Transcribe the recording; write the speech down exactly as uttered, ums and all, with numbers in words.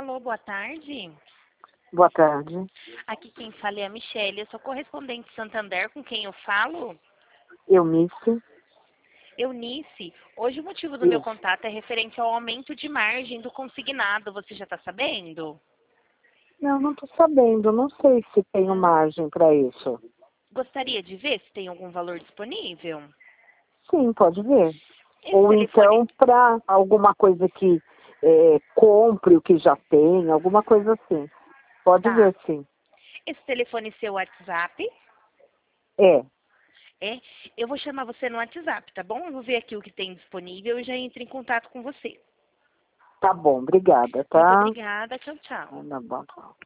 Alô, boa tarde. Boa tarde. Aqui quem fala é a Michelle, eu sou correspondente Santander, com quem eu falo? Eunice. Eunice, hoje o motivo do meu Isso. contato é referente ao aumento de margem do consignado, você já está sabendo? Não, não estou sabendo. Não sei se tenho Hum? margem para isso. Gostaria de ver se tem algum valor disponível? Sim, pode ver. Esse Ou telefone, então para alguma coisa que é, compre o que já tem, alguma coisa assim. Pode tá. ver, sim. Esse telefone é seu WhatsApp? É, É, eu vou chamar você no WhatsApp, tá bom? Eu vou ver aqui o que tem disponível e já entro em contato com você. tá bom. Obrigada, Muito tá? obrigada, tchau, tchau. Tá bom.